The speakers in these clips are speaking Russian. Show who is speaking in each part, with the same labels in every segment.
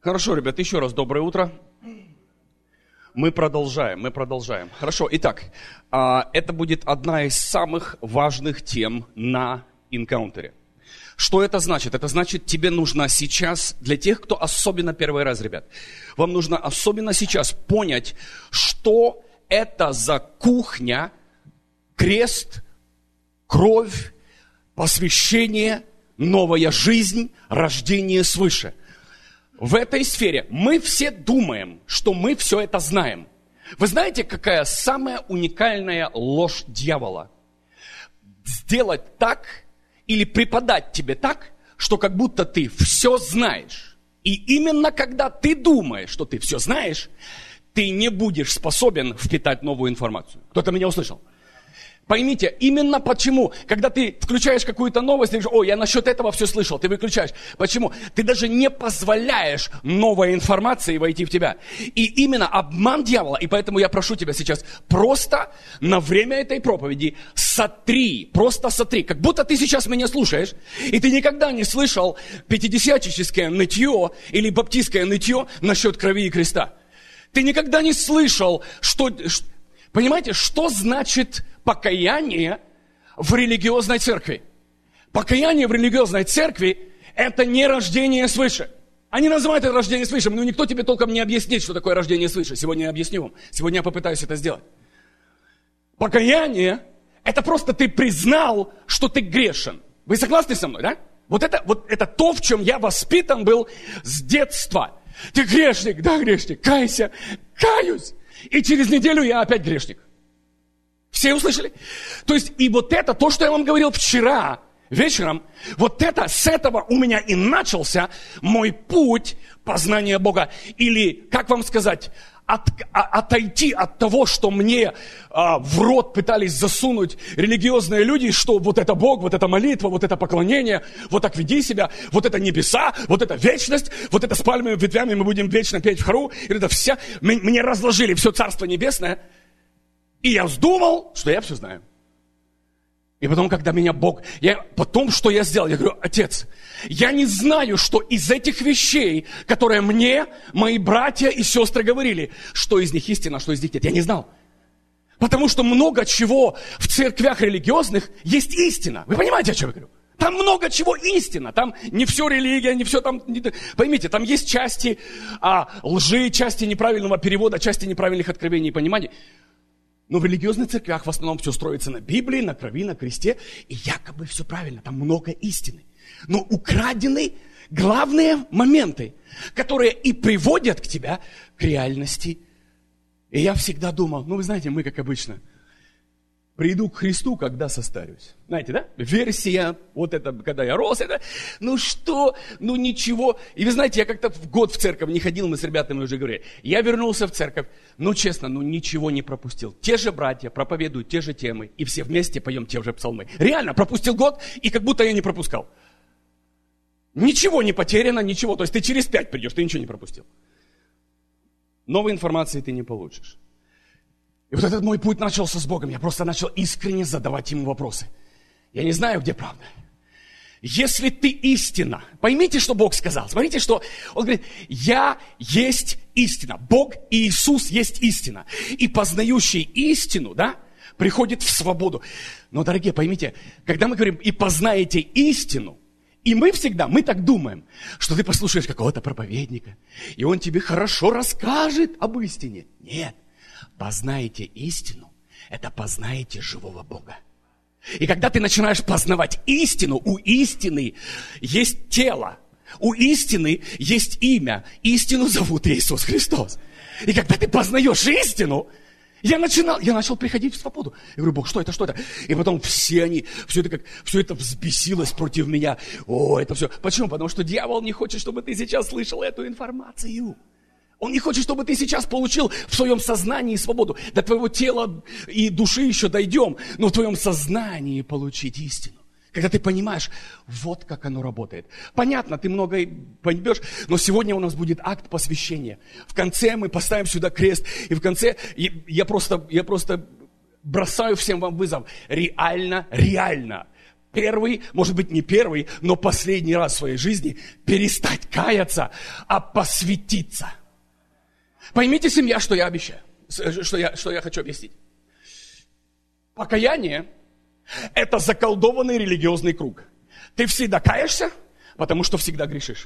Speaker 1: Хорошо, ребят, еще раз доброе утро. Мы продолжаем. Хорошо, итак, это будет одна из самых важных тем на энкаунтере. Что это значит? Это значит, тебе нужно сейчас, для тех, кто особенно первый раз, ребят, вам нужно особенно сейчас понять, что это за кухня, крест, кровь, посвящение, новая жизнь, рождение свыше. В этой сфере мы все думаем, что мы все это знаем. Вы знаете, какая самая уникальная ложь дьявола? Сделать так или преподать тебе так, что как будто ты все знаешь. И именно когда ты думаешь, что ты все знаешь, ты не будешь способен впитать новую информацию. Кто-то меня услышал? Поймите, именно почему, когда ты включаешь какую-то новость, ты говоришь, я насчет этого все слышал, ты выключаешь. Почему? Ты даже не позволяешь новой информации войти в тебя. И именно обман дьявола, и поэтому я прошу тебя сейчас, просто на время этой проповеди просто сотри, как будто ты сейчас меня слушаешь, и ты никогда не слышал пятидесятническое нытье или баптистское нытье насчет крови и креста. Ты никогда не слышал, понимаете, что значит покаяние в религиозной церкви? Покаяние в религиозной церкви – это не рождение свыше. Они называют это рождение свыше, но никто тебе толком не объяснит, что такое рождение свыше. Сегодня я объясню вам. Сегодня я попытаюсь это сделать. Покаяние – это просто ты признал, что ты грешен. Вы согласны со мной, да? Вот это то, в чем я воспитан был с детства. Ты грешник, да, грешник, кайся, каюсь. И через неделю я опять грешник. Все услышали? То есть, и вот это, то, что я вам говорил вчера вечером, с этого у меня и начался мой путь познания Бога. Или, как вам сказать, отойти от того, что мне в рот пытались засунуть религиозные люди, что вот это Бог, вот это молитва, вот это поклонение, вот так веди себя, вот это небеса, вот это вечность, вот это с пальмовыми ветвями мы будем вечно петь в хору. И это все, мне разложили все Царство Небесное, и я вздумал, что я все знаю. И потом, когда меня Бог... что я сделал? Я говорю, Отец, я не знаю, что из этих вещей, которые мне мои братья и сестры говорили, что из них истина, что из них нет. Я не знал. Потому что много чего в церквях религиозных есть истина. Вы понимаете, о чем я говорю? Там много чего истина. Там не все религия, не все там... Поймите, там есть части лжи, части неправильного перевода, части неправильных откровений и пониманий. Но в религиозных церквях в основном все строится на Библии, на крови, на кресте. И якобы все правильно, там много истины. Но украдены главные моменты, которые и приводят к тебя к реальности. И я всегда думал, вы знаете, мы как обычно, приду к Христу, когда состарюсь. Знаете, да? Версия, когда я рос, ничего. И вы знаете, я как-то в год в церковь не ходил, мы с ребятами уже говорили. Я вернулся в церковь, честно, ничего не пропустил. Те же братья проповедуют те же темы, и все вместе поем те же псалмы. Реально, пропустил год, и как будто я не пропускал. Ничего не потеряно, ничего. То есть ты через 5 придешь, ты ничего не пропустил. Новой информации ты не получишь. И вот этот мой путь начался с Богом. Я просто начал искренне задавать Ему вопросы. Я не знаю, где правда. Если ты истина, поймите, что Бог сказал. Смотрите, что Он говорит, я есть истина. Бог и Иисус есть истина. И познающий истину, приходит в свободу. Но, дорогие, поймите, когда мы говорим, и познаете истину, и мы так думаем, что ты послушаешь какого-то проповедника, и он тебе хорошо расскажет об истине. Нет. Познаете истину, это познаете живого Бога. И когда ты начинаешь познавать истину, у истины есть тело, у истины есть имя. Истину зовут Иисус Христос. И когда ты познаешь истину, я начал приходить в свободу. Я говорю, Бог, что это? И потом все это взбесилось против меня. Это все. Почему? Потому что дьявол не хочет, чтобы ты сейчас слышал эту информацию. Он не хочет, чтобы ты сейчас получил в своем сознании свободу. До твоего тела и души еще дойдем, но в твоем сознании получить истину. Когда ты понимаешь, вот как оно работает. Понятно, ты многое поймешь, но сегодня у нас будет акт посвящения. В конце мы поставим сюда крест, и в конце я просто бросаю всем вам вызов. Реально первый, может быть не первый, но последний раз в своей жизни перестать каяться, а посвятиться. Поймите, семья, что я обещаю, что я хочу объяснить. Покаяние – это заколдованный религиозный круг. Ты всегда каешься, потому что всегда грешишь.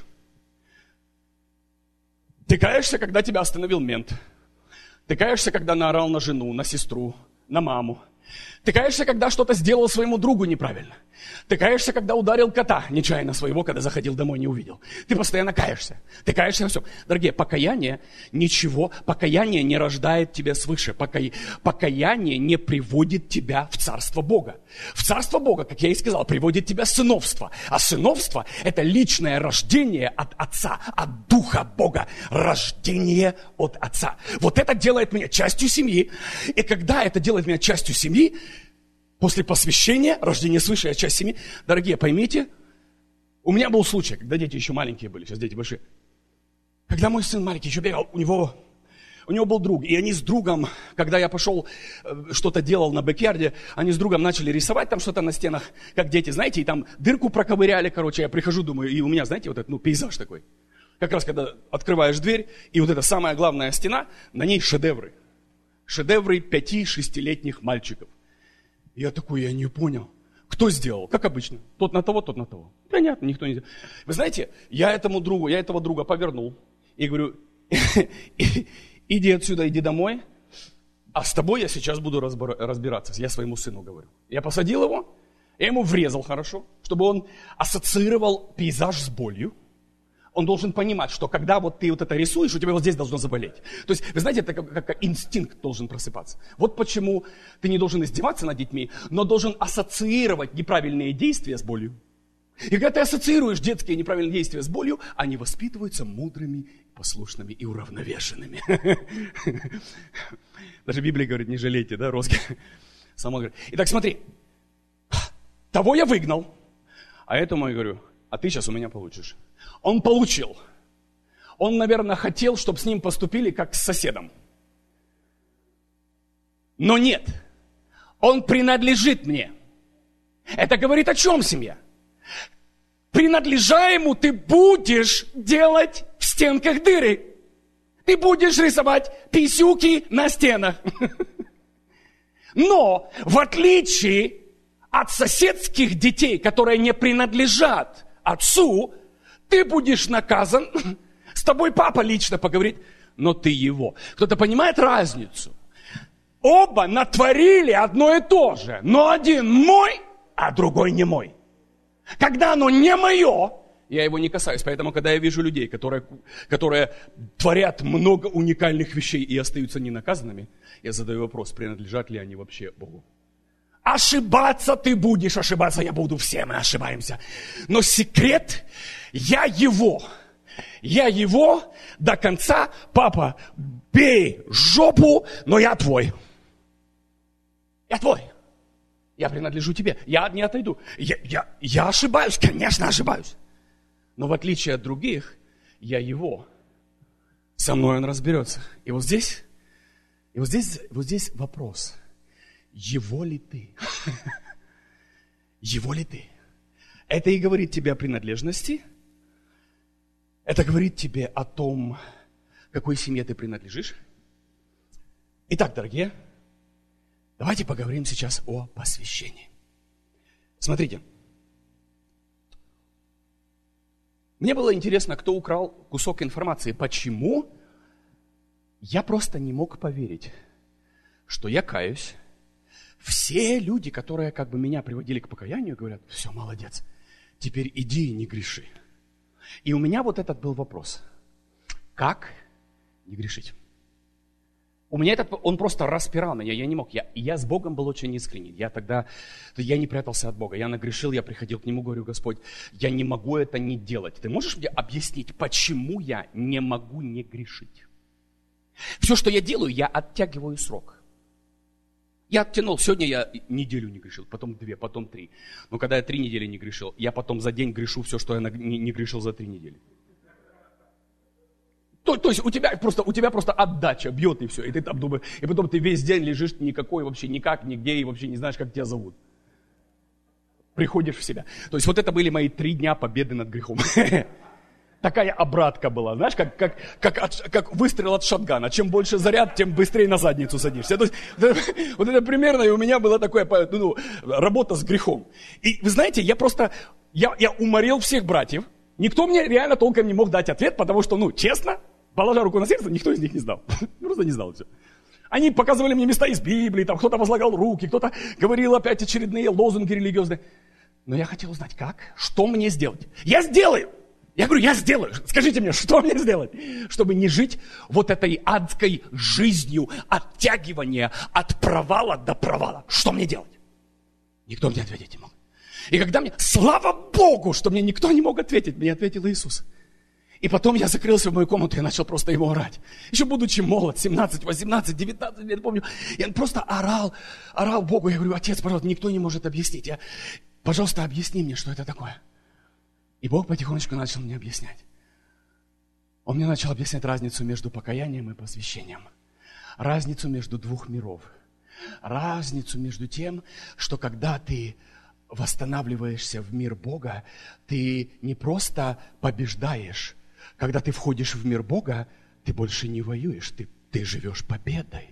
Speaker 1: Ты каешься, когда тебя остановил мент. Ты каешься, когда наорал на жену, на сестру, на маму. Ты каешься, когда что-то сделал своему другу неправильно. Ты каешься, когда ударил кота нечаянно своего, когда заходил домой, не увидел. Ты постоянно каешься. Ты каешься во всем. Дорогие, покаяние не рождает тебя свыше. Покаяние не приводит тебя в Царство Бога. В Царство Бога, как я и сказал, приводит тебя сыновство. А сыновство – это личное рождение от Отца, от Духа Бога. Рождение от Отца. Вот это делает меня частью семьи. И когда это делает меня частью семьи, после посвящения, рождения свыше, я часть семьи. Дорогие, поймите, у меня был случай, когда дети еще маленькие были, сейчас дети большие. Когда мой сын маленький еще бегал, у него был друг. И они с другом, когда я пошел, что-то делал на бэк-ярде, они с другом начали рисовать там что-то на стенах, как дети, знаете, и там дырку проковыряли, короче. Я прихожу, думаю, и у меня, знаете, вот этот, пейзаж такой. Как раз, когда открываешь дверь, и вот эта самая главная стена, на ней шедевры. Шедевры 5-6-летних мальчиков. Я такой, я не понял. Кто сделал? Как обычно. Тот на того, тот на того. Понятно, никто не сделал. Вы знаете, я этого друга повернул и говорю, иди отсюда, иди домой, а с тобой я сейчас буду разбираться. Я своему сыну говорю. Я посадил его, я ему врезал хорошо, чтобы он ассоциировал пейзаж с болью. Он должен понимать, что когда вот ты вот это рисуешь, у тебя вот здесь должно заболеть. То есть, вы знаете, это как инстинкт должен просыпаться. Вот почему ты не должен издеваться над детьми, но должен ассоциировать неправильные действия с болью. И когда ты ассоциируешь детские неправильные действия с болью, они воспитываются мудрыми, послушными и уравновешенными. Даже Библия говорит, не жалейте, да, розги. Сама говорит. Итак, смотри, того я выгнал, а этому я говорю, а ты сейчас у меня получишь. Он получил. Он, наверное, хотел, чтобы с ним поступили, как с соседом. Но нет. Он принадлежит мне. Это говорит о чем, семья? Принадлежа ему, ты будешь делать в стенках дыры. Ты будешь рисовать писюки на стенах. Но, в отличие от соседских детей, которые не принадлежат отцу, ты будешь наказан, с тобой папа лично поговорит, но ты его. Кто-то понимает разницу? Оба натворили одно и то же, но один мой, а другой не мой. Когда оно не мое, я его не касаюсь. Поэтому, когда я вижу людей, которые творят много уникальных вещей и остаются ненаказанными, я задаю вопрос, принадлежат ли они вообще Богу. Ошибаться ты будешь, ошибаться я буду, все мы ошибаемся. Но секрет, я его до конца, папа, бей жопу, но я твой. Я твой. Я принадлежу тебе, я не отойду. Я ошибаюсь, конечно, ошибаюсь. Но в отличие от других, я его. Со мной он разберется. И вот здесь вопрос. Его ли ты? Его ли ты? Это и говорит тебе о принадлежности. Это говорит тебе о том, какой семье ты принадлежишь. Итак, дорогие, давайте поговорим сейчас о посвящении. Смотрите. Мне было интересно, кто украл кусок информации. Почему? Я просто не мог поверить, что я каюсь. Все люди, которые как бы меня приводили к покаянию, говорят, все, молодец, теперь иди и не греши. И у меня вот этот был вопрос. Как не грешить? У меня он просто распирал меня, я не мог. Я с Богом был очень искренний. Я не прятался от Бога. Я нагрешил, я приходил к Нему, говорю, Господь, я не могу это не делать. Ты можешь мне объяснить, почему я не могу не грешить? Все, что я делаю, я оттягиваю срок. Я оттянул, сегодня я неделю не грешил, потом 2, потом 3. Но когда я 3 недели не грешил, я потом за день грешу все, что я не грешил за 3 недели. То есть у тебя просто отдача бьет и все. И потом ты весь день лежишь никакой вообще, никак, нигде, и вообще не знаешь, как тебя зовут. приходишь в себя. То есть вот это были мои 3 дня победы над грехом. Такая обратка была, знаешь, как выстрел от шотгана. Чем больше заряд, тем быстрее на задницу садишься. То есть, вот это примерно и у меня была такая работа с грехом. И вы знаете, я уморил всех братьев. Никто мне реально толком не мог дать ответ, потому что, честно, положа руку на сердце, никто из них не знал. Просто не знал все. Они показывали мне места из Библии, там кто-то возлагал руки, кто-то говорил опять очередные лозунги религиозные. Но я хотел узнать, как, что мне сделать. Я сделаю! Я говорю, я сделаю. Скажите мне, что мне сделать, чтобы не жить вот этой адской жизнью оттягивания от провала до провала. Что мне делать? Никто мне ответить не мог. И когда слава Богу, что мне никто не мог ответить, мне ответил Иисус. И потом я закрылся в мою комнату и начал просто ему орать. Еще будучи молод, 17, 18, 19 лет, помню, я просто орал Богу. Я говорю, Отец, пожалуйста, никто не может объяснить. Пожалуйста, объясни мне, что это такое. И Бог потихонечку начал мне объяснять. Он мне начал объяснять разницу между покаянием и посвящением. Разницу между 2 миров. Разницу между тем, что когда ты восстанавливаешься в мир Бога, ты не просто побеждаешь. Когда ты входишь в мир Бога, ты больше не воюешь, ты живешь победой.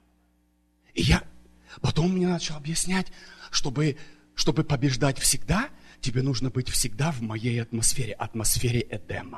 Speaker 1: И потом мне начал объяснять, чтобы побеждать всегда, тебе нужно быть всегда в моей атмосфере Эдема.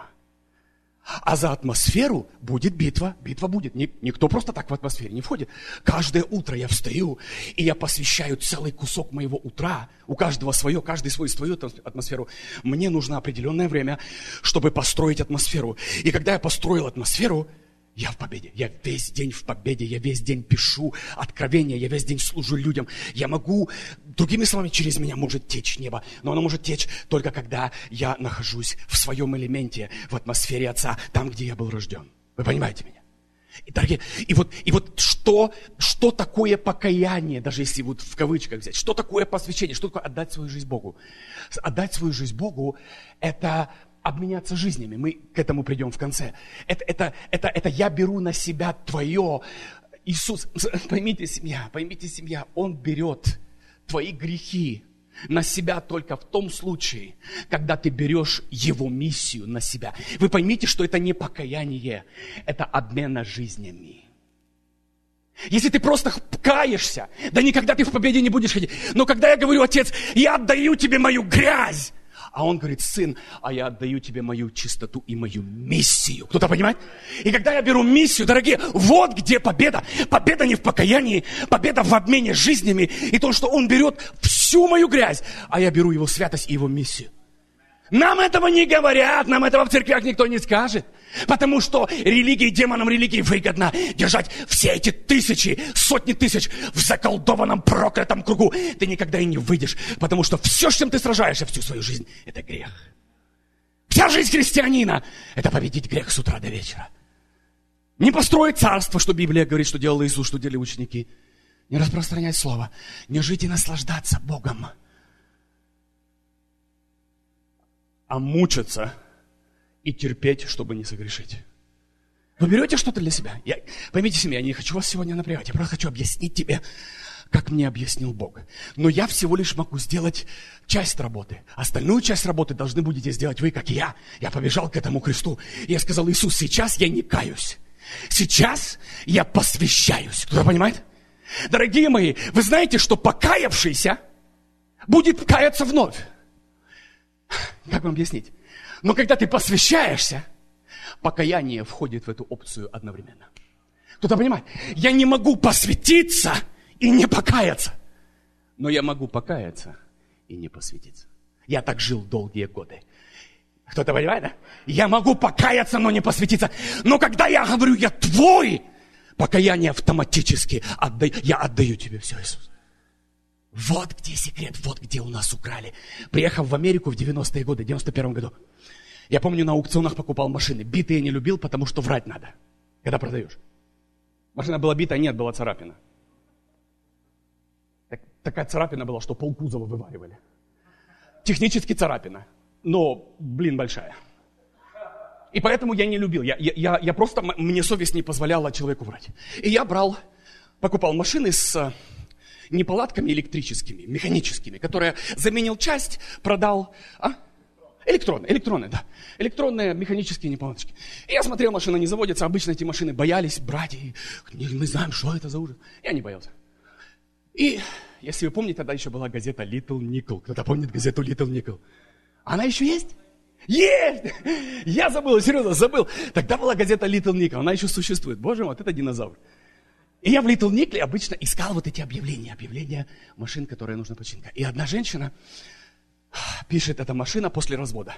Speaker 1: А за атмосферу будет битва. Битва будет. Никто просто так в атмосфере не входит. Каждое утро я встаю, и я посвящаю целый кусок моего утра. У каждого свое, каждый свою атмосферу. Мне нужно определенное время, чтобы построить атмосферу. И когда я построил атмосферу, я в победе. Я весь день в победе. Я весь день пишу откровения. Я весь день служу людям. Я могу, другими словами, через меня может течь небо. Но оно может течь только когда я нахожусь в своем элементе, в атмосфере Отца, там, где я был рожден. Вы понимаете меня? И, дорогие, и вот что такое покаяние, даже если вот в кавычках взять, что такое посвящение, что такое отдать свою жизнь Богу? Отдать свою жизнь Богу – это обменяться жизнями. Мы к этому придем в конце. Это я беру на себя твое. Иисус, поймите, семья, Он берет твои грехи на себя только в том случае, когда ты берешь Его миссию на себя. Вы поймите, что это не покаяние, это обмена жизнями. Если ты просто каешься, да никогда ты в победе не будешь ходить. Но когда я говорю, Отец, я отдаю тебе мою грязь, а Он говорит, сын, а я отдаю тебе мою чистоту и мою миссию. Кто-то понимает? И когда я беру миссию, дорогие, вот где победа. Победа не в покаянии, победа в обмене жизнями. И то, что Он берет всю мою грязь, а я беру Его святость и Его миссию. Нам этого не говорят, нам этого в церквях никто не скажет. Потому что демонам религии выгодно держать все эти тысячи, сотни тысяч в заколдованном, проклятом кругу. Ты никогда и не выйдешь, потому что все, с чем ты сражаешься всю свою жизнь, это грех. Вся жизнь христианина – это победить грех с утра до вечера. Не построить царство, что Библия говорит, что делал Иисус, что делали ученики. Не распространять слово, не жить и наслаждаться Богом, а мучиться и терпеть, чтобы не согрешить. Вы берете что-то для себя? Поймите семья, я не хочу вас сегодня напрягать. Я просто хочу объяснить тебе, как мне объяснил Бог. Но я всего лишь могу сделать часть работы. Остальную часть работы должны будете сделать вы, как и я. Я побежал к этому кресту. И я сказал, Иисус, сейчас я не каюсь. Сейчас я посвящаюсь. Кто-то понимает? Дорогие мои, вы знаете, что покаявшийся будет каяться вновь. Как вам объяснить? Но когда ты посвящаешься, покаяние входит в эту опцию одновременно. Кто-то понимает? Я не могу посвятиться и не покаяться. Но я могу покаяться и не посвятиться. Я так жил долгие годы. Кто-то понимает, да? Я могу покаяться, но не посвятиться. Но когда я говорю, я твой, покаяние автоматически я отдаю тебе все, Иисус. Вот где секрет, вот где у нас украли. Приехав в Америку в 90-е годы, в 91-м году, я помню, на аукционах покупал машины. Битые не любил, потому что врать надо, когда продаешь. Машина была битая, нет, была царапина. Такая царапина была, что полкузова вываривали. Технически царапина, но, большая. И поэтому я не любил. Я просто, мне совесть не позволяла человеку врать. И я покупал машины неполадками электрическими, механическими, которые заменил часть, продал. Электронные, да. Электронные механические неполадочки. И я смотрел, машина не заводится. Обычно эти машины боялись брать. И мы знаем, что это за ужас. Я не боялся. И, если вы помните, тогда еще была газета Little Nickel. Кто-то помнит газету Little Nickel? Она еще есть? Есть! Я забыл, серьезно, забыл. Тогда была газета Little Nickel. Она еще существует. Боже мой, вот это динозавр. И я в Little Nickel обычно искал вот эти объявления машин, которые нужна починка. И одна женщина пишет, эта машина после развода.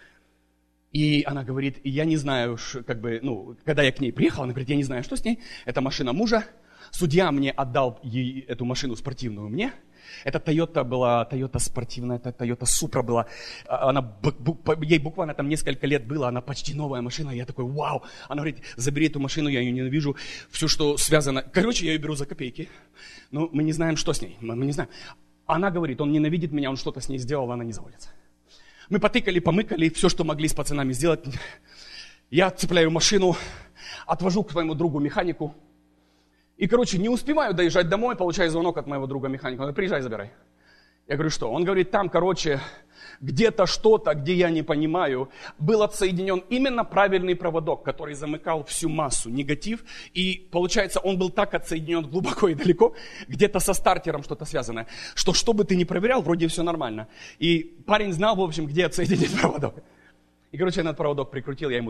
Speaker 1: И она говорит, я не знаю, когда я к ней приехал, она говорит, я не знаю, что с ней. Это машина мужа. Судья мне отдал ей эту машину спортивную мне. Это Toyota была, Toyota спортивная, это Toyota Supra была. Ей буквально там несколько лет было, она почти новая машина. Я такой, вау. Она говорит, забери эту машину, я ее ненавижу. Все, что связано. Короче, я ее беру за копейки. Но мы не знаем, что с ней. Мы не знаем. Она говорит, он ненавидит меня, он что-то с ней сделал, она не заводится. Мы потыкали, помыкали, все, что могли с пацанами сделать. Я цепляю машину, отвожу к своему другу механику. И, не успеваю доезжать домой, получаю звонок от моего друга механика. Он говорит, приезжай, забирай. Я говорю, что? Он говорит, там, где-то что-то, где я не понимаю, был отсоединен именно правильный проводок, который замыкал всю массу, негатив. И, получается, он был так отсоединен глубоко и далеко, где-то со стартером что-то связанное, что бы ты ни проверял, вроде все нормально. И парень знал, в общем, где отсоединить проводок. И, я этот проводок прикрутил, я ему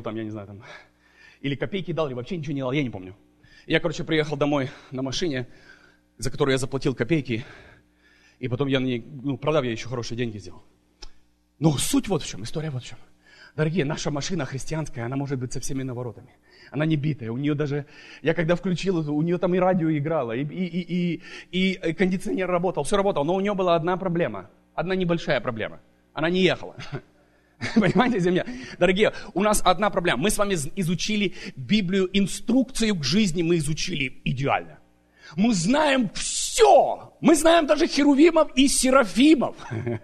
Speaker 1: или копейки дал, или вообще ничего не дал, я не помню. Я, приехал домой на машине, за которую я заплатил копейки, и потом продав, я еще хорошие деньги сделал. Но суть вот в чем, история вот в чем. Дорогие, наша машина христианская, она может быть со всеми наворотами. Она не битая, у нее даже, я когда включил, у нее там и радио играло, и кондиционер работал, все работало, но у нее была одна проблема, одна небольшая проблема. Она не ехала. Понимаете, земля? Дорогие, у нас одна проблема. Мы с вами изучили Библию, инструкцию к жизни мы изучили идеально. Мы знаем все. Мы знаем даже херувимов и серафимов.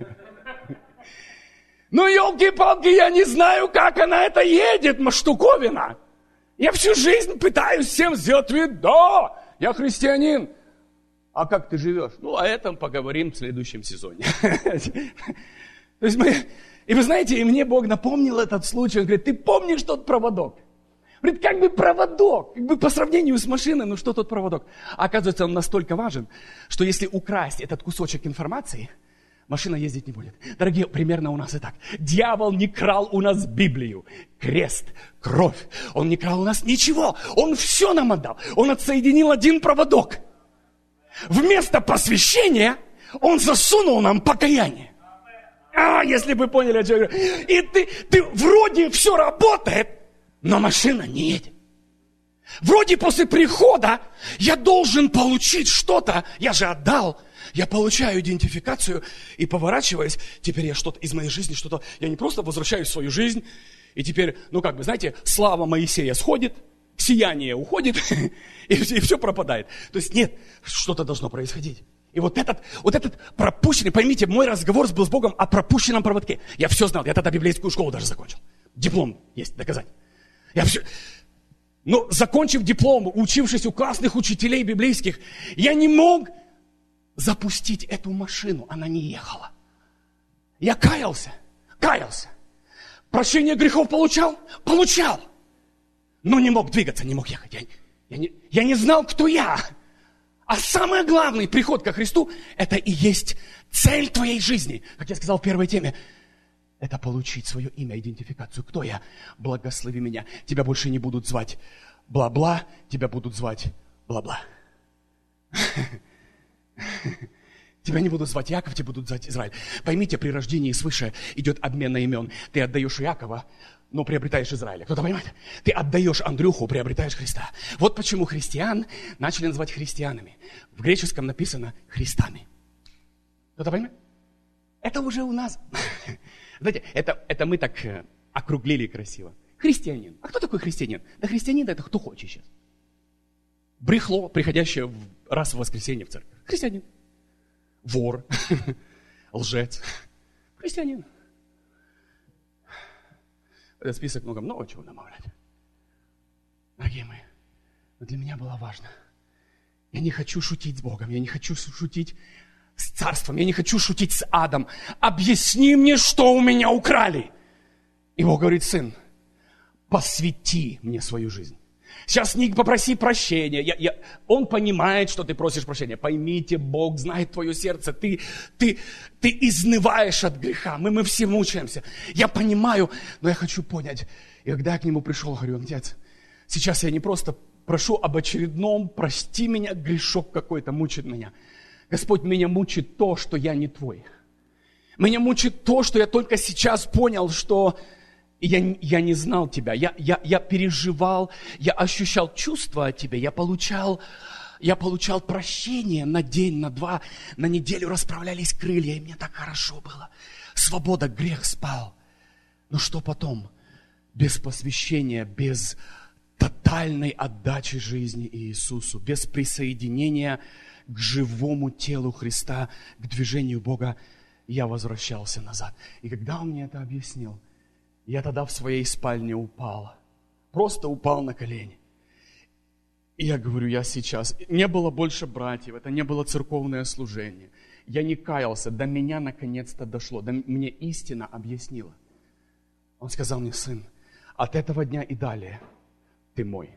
Speaker 1: Но, елки-палки, я не знаю, как она это едет, штуковина. Я всю жизнь пытаюсь всем сделать вид, да, я христианин. А как ты живешь? О этом поговорим в следующем сезоне. То есть И вы знаете, и мне Бог напомнил этот случай. Он говорит, ты помнишь тот проводок? Говорит, проводок, по сравнению с машиной, что тот проводок? А оказывается, он настолько важен, что если украсть этот кусочек информации, машина ездить не будет. Дорогие, примерно у нас и так. Дьявол не крал у нас Библию, крест, кровь. Он не крал у нас ничего. Он все нам отдал. Он отсоединил один проводок. Вместо посвящения он засунул нам покаяние. Если бы поняли, о чем я говорю. И ты вроде все работает, но машина не едет. Вроде после прихода я должен получить что-то, я же отдал. Я получаю идентификацию и поворачиваясь, теперь я что-то из моей жизни, я не просто возвращаюсь в свою жизнь, и теперь, знаете, слава Моисея сходит, сияние уходит, и все пропадает. То есть нет, что-то должно происходить. И вот этот пропущенный, поймите, мой разговор был с Богом о пропущенном проводке. Я все знал, я тогда библейскую школу даже закончил. Диплом есть, доказать. Но закончив диплом, учившись у классных учителей библейских, я не мог запустить эту машину, она не ехала. Я каялся. Прощение грехов получал, но не мог двигаться, не мог ехать. Я не знал, кто я. А самый главный приход ко Христу, это и есть цель твоей жизни. Как я сказал в первой теме, это получить свое имя, идентификацию. Кто я? Благослови меня. Тебя больше не будут звать бла-бла, тебя будут звать бла-бла. Тебя не будут звать Яков, тебя будут звать Израиль. Поймите, при рождении свыше идет обмен имен. Ты отдаешь Якова, но приобретаешь Израиля. Кто-то понимает? Ты отдаешь Андрюху, приобретаешь Христа. Вот почему христиан начали называть христианами. В греческом написано христами. Кто-то понимает? Это уже у нас. Знаете, это мы так округлили красиво. Христианин. А кто такой христианин? Да христианин это кто хочет сейчас. Брехло, приходящее раз в воскресенье в церковь. Христианин. Вор. Лжец. Христианин. Этот список много чего добавлять. Дорогие мои, но для меня было важно Я не хочу шутить с Богом, я не хочу шутить с царством, я не хочу шутить с адом. Объясни мне, что у меня украли. И Бог говорит: сын, посвяти мне свою жизнь. Сейчас не попроси прощения. Он понимает, что ты просишь прощения. Поймите, Бог знает твое сердце. Ты изнываешь от греха. Мы все мучаемся. Я понимаю, но я хочу понять. И когда я к нему пришел, говорю: отец, сейчас я не просто прошу об очередном, прости меня, грешок какой-то мучит меня. Господь, меня мучит то, что я не твой. Меня мучит то, что я только сейчас понял, что я не знал тебя. Я переживал, я ощущал чувства от тебя, я получал прощение на день, на два, на неделю расправлялись крылья, и мне так хорошо было. Свобода, грех спал. Но что потом? Без посвящения, без тотальной отдачи жизни Иисусу, без присоединения к живому телу Христа, к движению Бога, я возвращался назад. И когда Он мне это объяснил, я тогда в своей спальне упал. Просто упал на колени. И я говорю: я сейчас... Не было больше братьев, это не было церковное служение. Я не каялся, до меня наконец-то дошло, мне истина объяснила. Он сказал мне: сын, от этого дня и далее ты мой.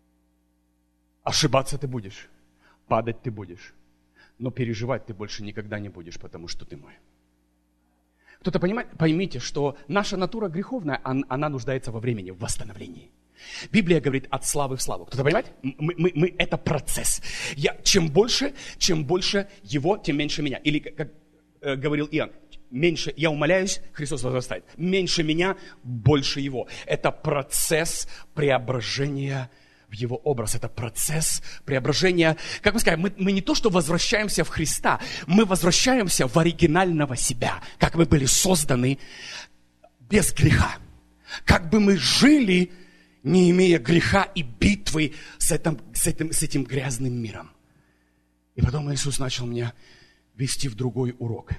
Speaker 1: Ошибаться ты будешь, падать ты будешь, но переживать ты больше никогда не будешь, потому что ты мой. Кто-то понимает? Поймите, что наша натура греховная, она нуждается во времени, в восстановлении. Библия говорит: от славы в славу. Кто-то понимает? Это процесс. Чем больше его, тем меньше меня. Или, как говорил Иоанн, меньше я умоляюсь, Христос возрастает. Меньше меня, больше его. Это процесс преображения в его образ. Это процесс преображения. Как мы сказали, мы не то, что возвращаемся в Христа, мы возвращаемся в оригинального себя, как мы были созданы без греха. Как бы мы жили, не имея греха и битвы с этим грязным миром. И потом Иисус начал меня вести в другой урок.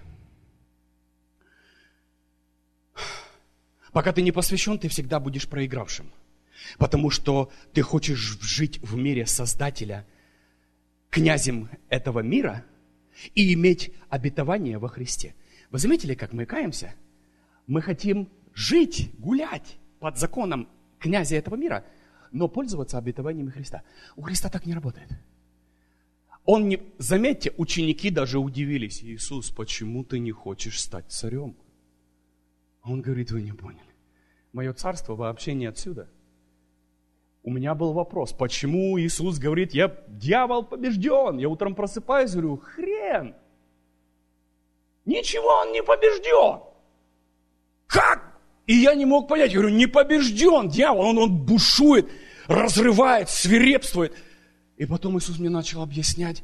Speaker 1: Пока ты не посвящен, ты всегда будешь проигравшим. Потому что ты хочешь жить в мире Создателя, князем этого мира, и иметь обетование во Христе. Вы заметили, как мы каемся? Мы хотим жить, гулять под законом князя этого мира, но пользоваться обетованиями Христа. У Христа так не работает. Заметьте, ученики даже удивились: Иисус, почему ты не хочешь стать царем? Он говорит: вы не поняли. Мое царство вообще не отсюда. У меня был вопрос, почему Иисус говорит: дьявол побежден. Я утром просыпаюсь, говорю: хрен. Ничего он не побежден. Как? И я не мог понять. Я говорю: не побежден дьявол. Он бушует, разрывает, свирепствует. И потом Иисус мне начал объяснять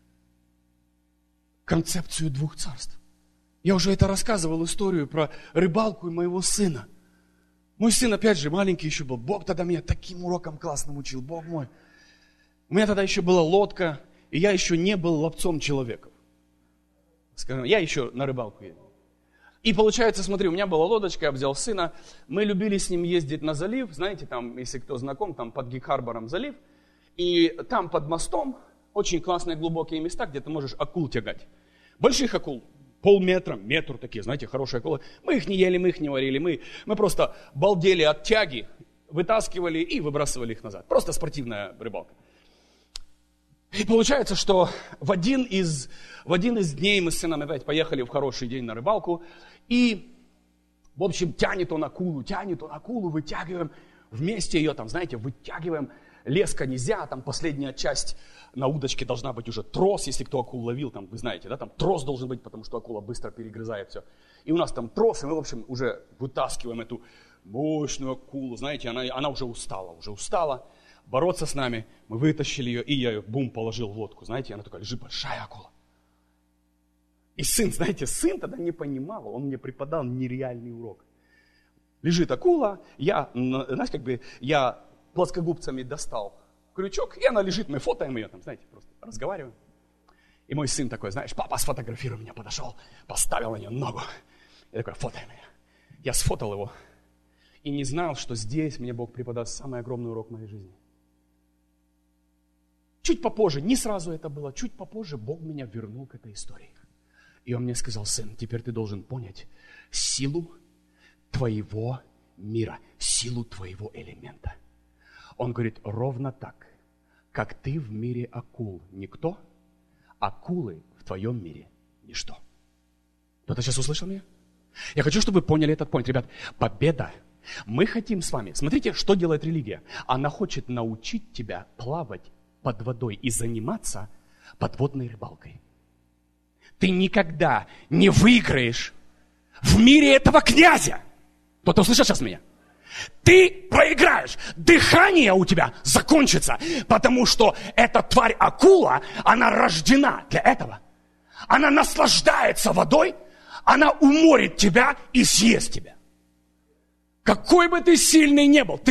Speaker 1: концепцию двух царств. Я уже это рассказывал, историю про рыбалку и моего сына. Мой сын, опять же, маленький еще был. Бог тогда меня таким уроком классным учил, Бог мой. У меня тогда еще была лодка, и я еще не был ловцом человеков. Скажем, я еще на рыбалку ездил. И получается, смотри, у меня была лодочка, я взял сына. Мы любили с ним ездить на залив. Знаете, там, если кто знаком, там под Гиг-Харбором залив. И там под мостом очень классные глубокие места, где ты можешь акул тягать. Больших акул. Полметра, метр такие, знаете, хорошие акулы. Мы их не ели, мы их не варили, мы просто балдели от тяги, вытаскивали и выбрасывали их назад. Просто спортивная рыбалка. И получается, что в один из дней мы с сыном опять поехали в хороший день на рыбалку. И, в общем, тянет он акулу, вытягиваем. Вместе ее там, знаете, вытягиваем. Леска нельзя, там последняя часть на удочке должна быть уже трос, если кто акул ловил, там, вы знаете, да, там трос должен быть, потому что акула быстро перегрызает все. И у нас там трос, и мы, в общем, уже вытаскиваем эту мощную акулу, знаете, она уже устала бороться с нами. Мы вытащили ее, и я ее, бум, положил в лодку, знаете, она такая лежит, большая акула. И сын тогда не понимал, он мне преподал нереальный урок. Лежит акула, я плоскогубцами достал крючок, и она лежит, мы фотоем ее, там, знаете, просто разговариваем. И мой сын такой, знаешь, папа, сфотографируй меня, подошел, поставил на нее ногу. И такой, фотоем меня. Я сфотал его и не знал, что здесь мне Бог преподаст самый огромный урок моей жизни. чуть попозже, не сразу это было, чуть попозже Бог меня вернул к этой истории. И Он мне сказал: сын, теперь ты должен понять силу твоего мира, силу твоего элемента. Он говорит: ровно так, как ты в мире акул никто, акулы в твоем мире ничто. Кто-то сейчас услышал меня? Я хочу, чтобы вы поняли этот point. Ребят, победа. Мы хотим с вами. Смотрите, что делает религия. Она хочет научить тебя плавать под водой и заниматься подводной рыбалкой. Ты никогда не выиграешь в мире этого князя. Кто-то услышал сейчас меня? Ты проиграешь. Дыхание у тебя закончится, потому что эта тварь акула, она рождена для этого. Она наслаждается водой, она уморит тебя и съест тебя. Какой бы ты сильный не был,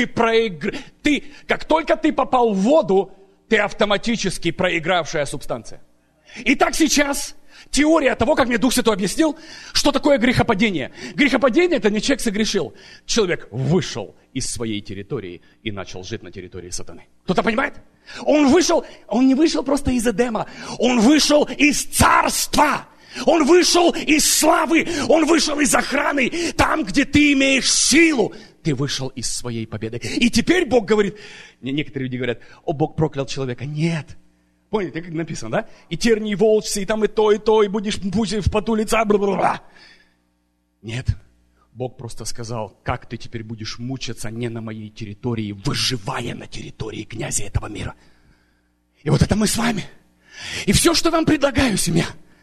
Speaker 1: как только ты попал в воду, ты автоматически проигравшая субстанция. Итак, сейчас теория того, как мне Дух Святой объяснил, что такое грехопадение. Грехопадение – это не человек согрешил. Человек вышел из своей территории и начал жить на территории сатаны. Кто-то понимает? Он не вышел просто из Эдема. Он вышел из царства. Он вышел из славы. Он вышел из охраны. Там, где ты имеешь силу, ты вышел из своей победы. И теперь Бог говорит, некоторые люди говорят: о, Бог проклял человека. Нет. Поняли, как написано, да? И тернии волчцы, и там и то, и будешь в поту лица, бла-бла-бла. Нет. Бог просто сказал: как ты теперь будешь мучиться не на моей территории, выживая на территории князя этого мира. И вот это мы с вами. И все, что вам предлагаю, семья,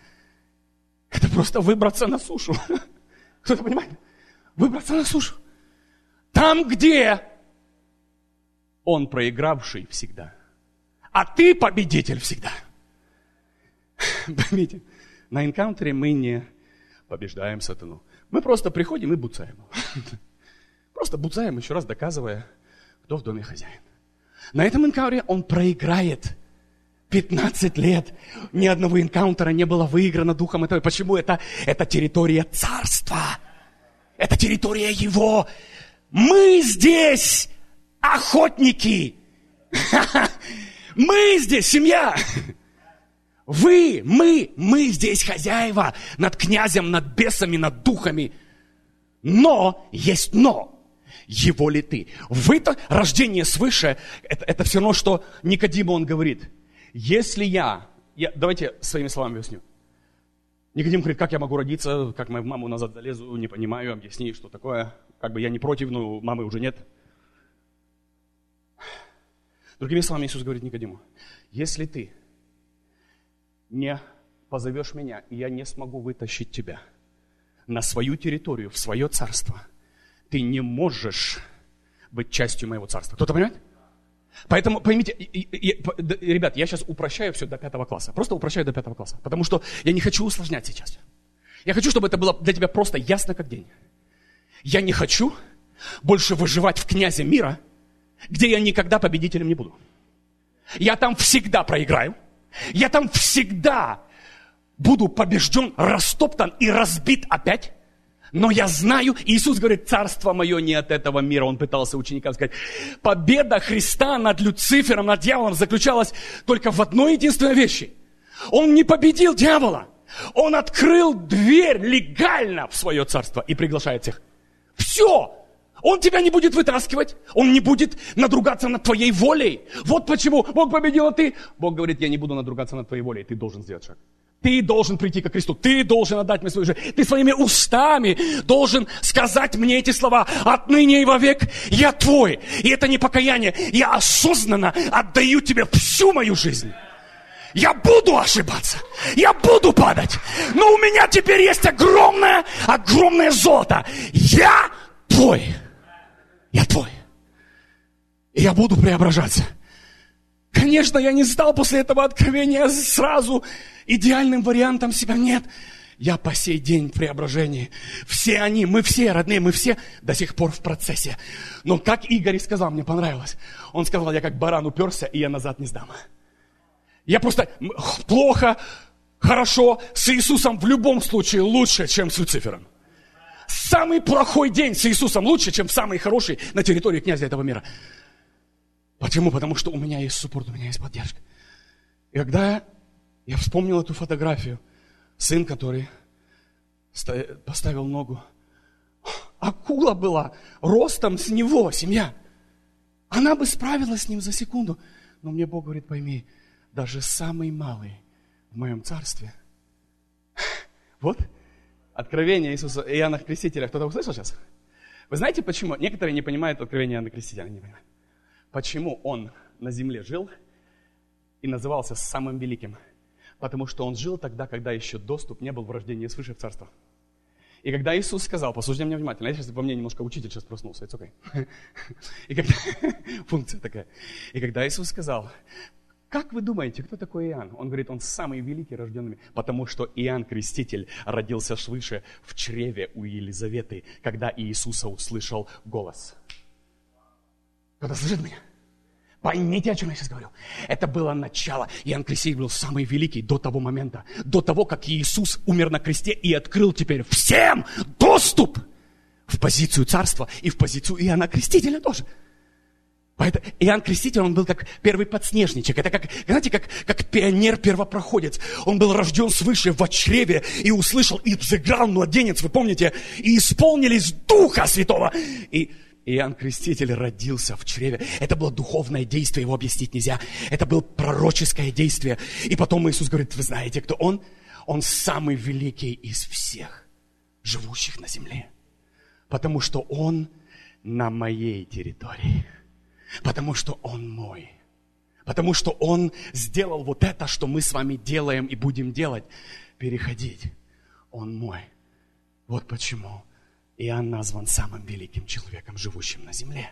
Speaker 1: это просто выбраться на сушу. Кто-то понимает? Выбраться на сушу. Там, где он проигравший всегда, а ты победитель всегда. Поймите, на энкаунтере мы не побеждаем сатану. Мы просто приходим и буцаем. Просто буцаем, еще раз доказывая, кто в доме хозяин. На этом энкаунтере он проиграет. 15 лет ни одного энкаунтера не было выиграно духом этого. Почему? Это территория царства. Это территория его. Мы здесь охотники. Мы здесь семья. Мы здесь хозяева над князем, над бесами, над духами. Но, есть но. Его ли ты? Вы-то, рождение свыше, это все равно, что Никодиму он говорит. Если давайте своими словами объясню. Никодим говорит: как я могу родиться, как мою маму назад залезу, не понимаю, объясни, что такое. Как бы я не против, но мамы уже нет. Другими словами, Иисус говорит Никодиму: если ты не позовешь меня, и я не смогу вытащить тебя на свою территорию, в свое царство, ты не можешь быть частью моего царства. Кто-то понимает? Поэтому, поймите, ребят, я сейчас упрощаю все до 5 класса. Просто упрощаю до 5 класса. Потому что я не хочу усложнять сейчас. Я хочу, чтобы это было для тебя просто ясно как день. Я не хочу больше выживать в князе мира, где я никогда победителем не буду. Я там всегда проиграю. Я там всегда буду побежден, растоптан и разбит опять. Но я знаю, Иисус говорит: царство мое не от этого мира. Он пытался ученикам сказать. Победа Христа над Люцифером, над дьяволом заключалась только в одной единственной вещи. Он не победил дьявола. Он открыл дверь легально в свое царство и приглашает всех. Все. Он тебя не будет вытаскивать. Он не будет надругаться над твоей волей. Вот почему Бог победил, а ты. Бог говорит: я не буду надругаться над твоей волей. Ты должен сделать шаг. Ты должен прийти ко Христу. Ты должен отдать мне свою жизнь. Ты своими устами должен сказать мне эти слова: отныне и вовек я твой. И это не покаяние. Я осознанно отдаю тебе всю мою жизнь. Я буду ошибаться. Я буду падать. Но у меня теперь есть огромное золото. Я твой. Я твой. И я буду преображаться. Конечно, я не стал после этого откровения сразу идеальным вариантом себя. Нет. Я по сей день в преображении. Все они, мы все родные, мы все до сих пор в процессе. Но как Игорь сказал, мне понравилось. Он сказал: я как баран уперся, и я назад не сдам. Я просто плохо, хорошо, с Иисусом в любом случае лучше, чем с Люцифером. Самый плохой день с Иисусом лучше, чем самый хороший на территории князя этого мира. Почему? Потому что у меня есть суппорт, у меня есть поддержка. И когда я вспомнил эту фотографию, сын, который поставил ногу, акула была ростом с него, семья. Она бы справилась с ним за секунду. Но мне Бог говорит, пойми, даже самый малый в моем царстве. Вот откровение Иисуса Иоанна Крестителя. Кто-то услышал сейчас? Вы знаете почему? Некоторые не понимают откровение Иоанна Крестителя. Не понимают. Почему он на земле жил и назывался самым великим? Потому что он жил тогда, когда еще доступ не был в рождении свыше в царство. И когда Иисус сказал, послушайте меня внимательно, я сейчас во мне немножко учитель сейчас проснулся, it's okay. И когда, функция такая. И когда Иисус сказал, как вы думаете, кто такой Иоанн? Он говорит, он самый великий рожденный, потому что Иоанн Креститель родился свыше в чреве у Елизаветы, когда Иисуса услышал голос. Кто-то слышит меня? Поймите, о чем я сейчас говорю. Это было начало. Иоанн Креститель был самый великий до того момента, до того, как Иисус умер на кресте и открыл теперь всем доступ в позицию царства и в позицию Иоанна Крестителя тоже. Поэтому Иоанн Креститель, он был как первый подснежничек. Это как, знаете, как пионер-первопроходец. Он был рожден свыше в чреве и услышал, и взыграл младенец, вы помните, и исполнились Духа Святого. И Иоанн Креститель родился в чреве. Это было духовное действие, его объяснить нельзя. Это было пророческое действие. И потом Иисус говорит, вы знаете, кто он? Он самый великий из всех живущих на земле. Потому что он на моей территории. Потому что он мой. Потому что он сделал вот это, что мы с вами делаем и будем делать. Переходить. Он мой. Вот почему Иоанн назван самым великим человеком, живущим на земле.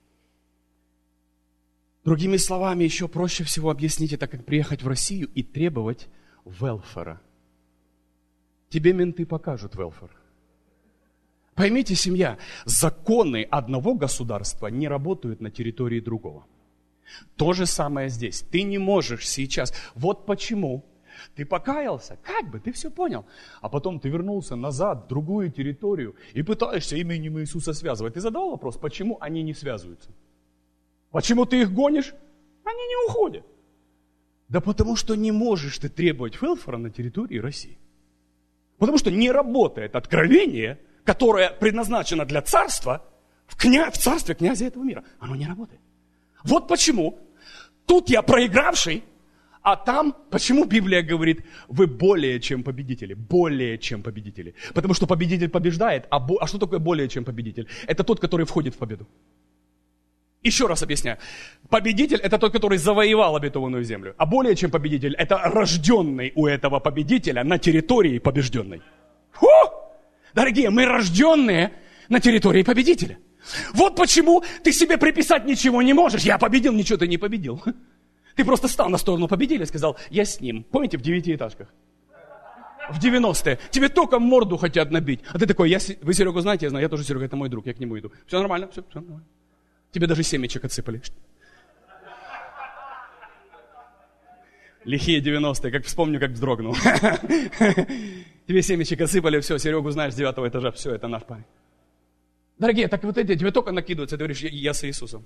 Speaker 1: Другими словами, еще проще всего объяснить это, как приехать в Россию и требовать велфера. Тебе менты покажут велфер. Поймите, семья, законы одного государства не работают на территории другого. То же самое здесь. Ты не можешь сейчас. Вот почему. Ты покаялся, как бы, ты все понял. А потом ты вернулся назад в другую территорию и пытаешься именем Иисуса связывать. Ты задал вопрос, почему они не связываются? Почему ты их гонишь? Они не уходят. Да потому что не можешь ты требовать велфера на территории России. Потому что не работает откровение, которое предназначено для царства, в царстве князя этого мира. Оно не работает. Вот почему тут я проигравший, а там, почему Библия говорит, вы более чем победители? Более чем победители. Потому что победитель побеждает. А что такое более чем победитель? Это тот, который входит в победу. Еще раз объясняю. Победитель – это тот, который завоевал обетованную землю. А более чем победитель – это рожденный у этого победителя на территории побежденной. Фу! Дорогие, мы рожденные на территории победителя. Вот почему ты себе приписать ничего не можешь. Я победил, ничего ты не победил. Ты просто стал на сторону победителя и сказал, я с ним. Помните, в 9-этажках? В 90-е. Тебе только морду хотят набить. А ты такой, вы Серегу знаете? Я знаю, я тоже Серега, это мой друг, я к нему иду. Все нормально, все нормально. Тебе даже семечек отсыпали. Лихие 90-е, как вспомню, как вздрогнул. Тебе семечек отсыпали, все, Серегу знаешь с 9-го этажа, все, это наш парень. Дорогие, так вот эти, тебе только накидываются, ты говоришь, я с Иисусом.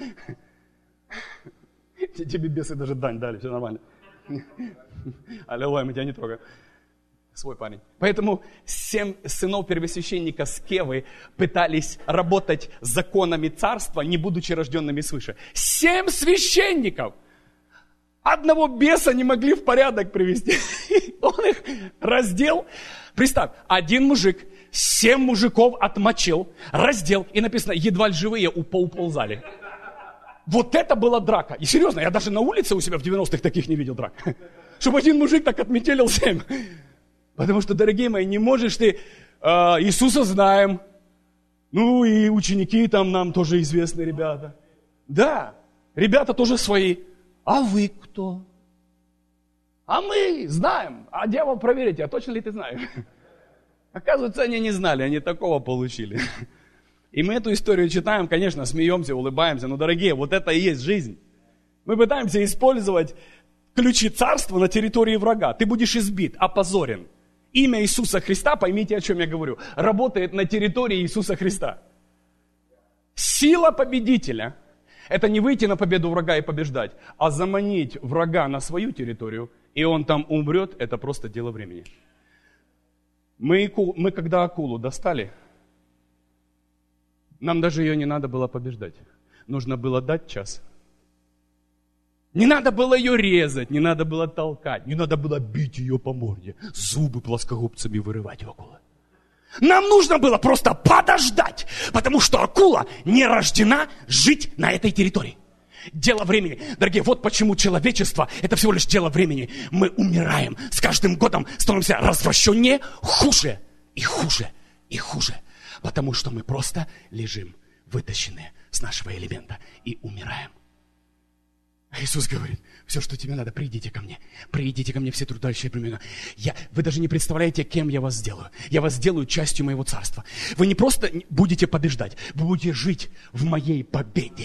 Speaker 1: Тебе бесы даже дань дали, все нормально. Аллилуйя, мы тебя не трогаем. Свой парень. Поэтому 7 сынов первосвященника Скевы пытались работать законами царства, не будучи рожденными свыше. 7 священников! Одного беса не могли в порядок привести. Он их раздел. Представь, один мужик 7 мужиков отмочил, раздел, и написано, едва ли живые поуползали. Вот это была драка. И серьезно, я даже на улице у себя в 90-х таких не видел драк. Чтобы один мужик так отметелил 7. Потому что, дорогие мои, не можешь ты... Иисуса знаем. Ну и ученики там нам тоже известны, ребята. Да, ребята тоже свои. А вы кто? А мы знаем. А дьявол, проверите, а точно ли ты знаешь? Оказывается, они не знали, они такого получили. И мы эту историю читаем, конечно, смеемся, улыбаемся. Но, дорогие, вот это и есть жизнь. Мы пытаемся использовать ключи царства на территории врага. Ты будешь избит, опозорен. Имя Иисуса Христа, поймите, о чем я говорю, работает на территории Иисуса Христа. Сила победителя – это не выйти на победу врага и побеждать, а заманить врага на свою территорию, и он там умрет, это просто дело времени. Мы когда акулу достали, нам даже ее не надо было побеждать. Нужно было дать час. Не надо было ее резать, не надо было толкать, не надо было бить ее по морде, зубы плоскогубцами вырывать у акулы. Нам нужно было просто подождать, потому что акула не рождена жить на этой территории. Дело времени. Дорогие, вот почему человечество – это всего лишь дело времени. Мы умираем. С каждым годом становимся развращеннее, хуже и хуже и хуже. Потому что мы просто лежим, вытащенные с нашего элемента, и умираем. Иисус говорит, все, что тебе надо, придите ко мне все трудящие племена. Вы даже не представляете, кем я вас сделаю. Я вас сделаю частью моего царства. Вы не просто будете побеждать, вы будете жить в моей победе.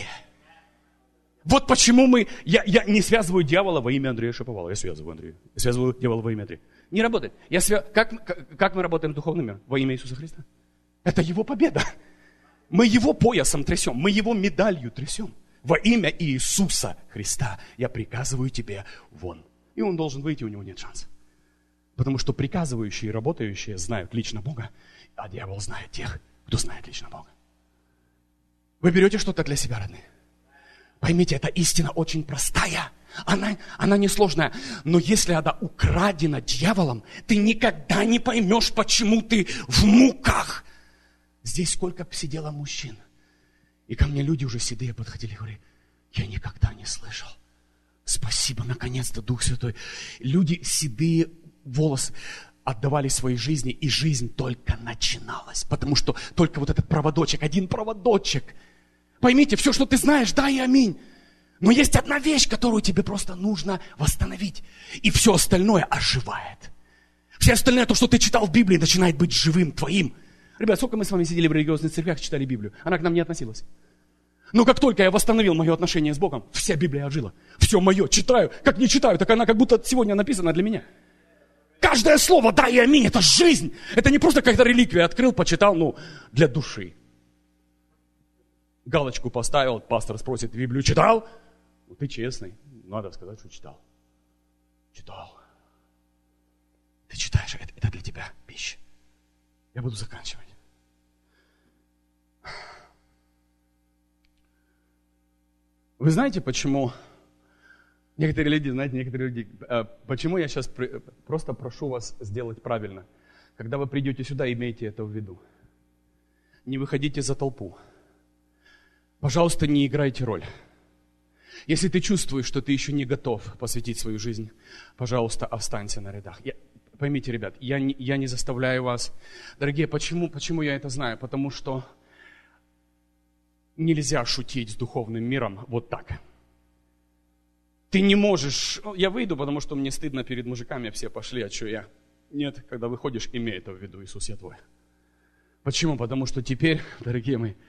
Speaker 1: Вот почему я не связываю дьявола во имя Андрея Шаповала. Я связываю дьявола во имя Андрея. Не работает. Как мы работаем в духовном мире? Во имя Иисуса Христа. Это его победа. Мы его поясом трясем, мы его медалью трясем. Во имя Иисуса Христа я приказываю тебе вон. И он должен выйти, у него нет шанса. Потому что приказывающие и работающие знают лично Бога, а дьявол знает тех, кто знает лично Бога. Вы берете что-то для себя, родные. Поймите, эта истина очень простая. Она несложная. Но если она украдена дьяволом, ты никогда не поймешь, почему ты в муках. Здесь сколько сидело мужчин. И ко мне люди уже седые подходили и говорили, я никогда не слышал. Спасибо, наконец-то, Дух Святой. Люди седые волосы отдавали своей жизни, и жизнь только начиналась. Потому что только вот этот проводочек, один проводочек. Поймите, все, что ты знаешь, да и аминь. Но есть одна вещь, которую тебе просто нужно восстановить. И все остальное оживает. Все остальное, то, что ты читал в Библии, начинает быть живым, твоим. Ребят, сколько мы с вами сидели в религиозных церквях, читали Библию? Она к нам не относилась. Но как только я восстановил мое отношение с Богом, вся Библия ожила. Все мое, читаю. Как не читаю, так она как будто сегодня написана для меня. Каждое слово, да и аминь, это жизнь. Это не просто как-то реликвия открыл, почитал, для души. Галочку поставил, пастор спросит, Библию читал? Ты честный, надо сказать, что читал. Читал. Ты читаешь, это для тебя пища. Я буду заканчивать. Вы знаете, почему некоторые люди, почему я сейчас просто прошу вас сделать правильно. Когда вы придете сюда, имейте это в виду. Не выходите за толпу. Пожалуйста, не играйте роль. Если ты чувствуешь, что ты еще не готов посвятить свою жизнь, пожалуйста, останься на рядах. Поймите, ребят, я не заставляю вас. Дорогие, почему я это знаю? Потому что нельзя шутить с духовным миром вот так. Ты не можешь... Я выйду, потому что мне стыдно перед мужиками, все пошли, а что я? Нет, когда выходишь, имей это в виду, Иисус, я твой. Почему? Потому что теперь, дорогие мои,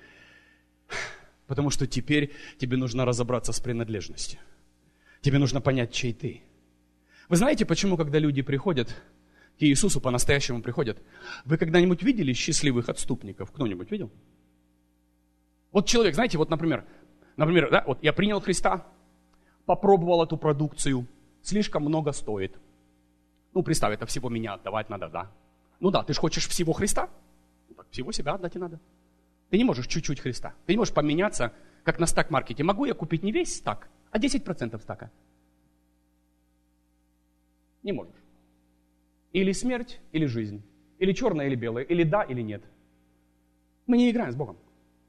Speaker 1: тебе нужно разобраться с принадлежностью. Тебе нужно понять, чей ты. Вы знаете, почему, когда люди приходят к Иисусу, по-настоящему приходят, вы когда-нибудь видели счастливых отступников? Кто-нибудь видел? Вот человек, знаете, вот, например, да, вот я принял Христа, попробовал эту продукцию, слишком много стоит. Представь, это всего меня отдавать надо, да? Да, ты же хочешь всего Христа? Так всего себя отдать и надо. Ты не можешь чуть-чуть Христа. Ты не можешь поменяться, как на стак-маркете. Могу я купить не весь стак, а 10% стака? Не можешь. Или смерть, или жизнь. Или черное, или белое. Или да, или нет. Мы не играем с Богом.